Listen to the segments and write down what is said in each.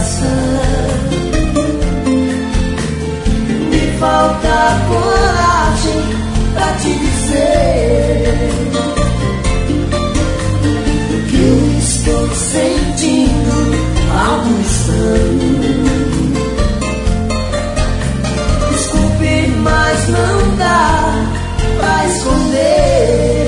graça. Me falta coragem pra te dizer que eu estou sentindo algo estranho. Desculpe, mas não dá pra esconder.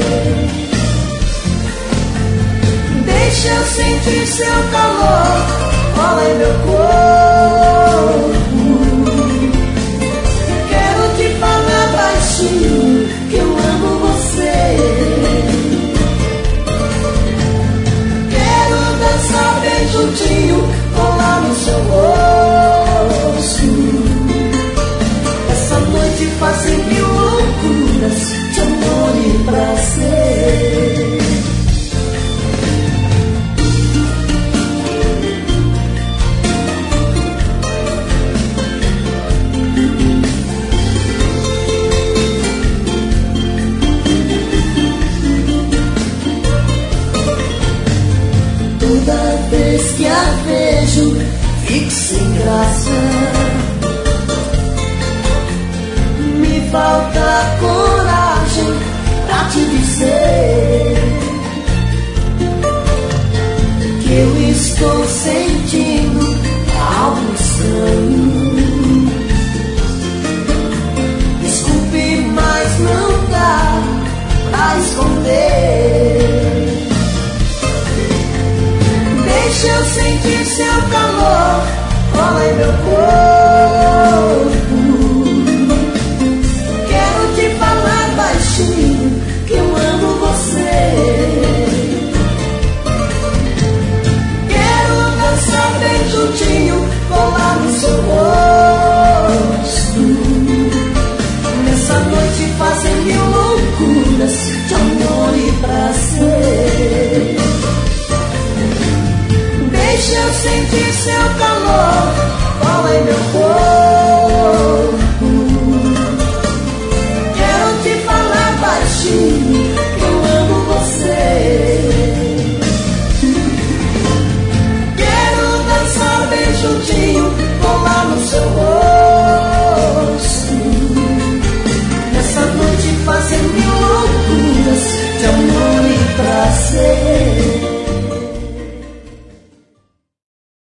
Deixa eu sentir seu calor, cola em meu corpo. Quero te falar baixinho que eu amo você. Quero dançar bem juntinho, colar no seu rosto. Essa noite fazer mil loucuras de amor e prazer. Toda vez que a vejo, fico sem graça. Me falta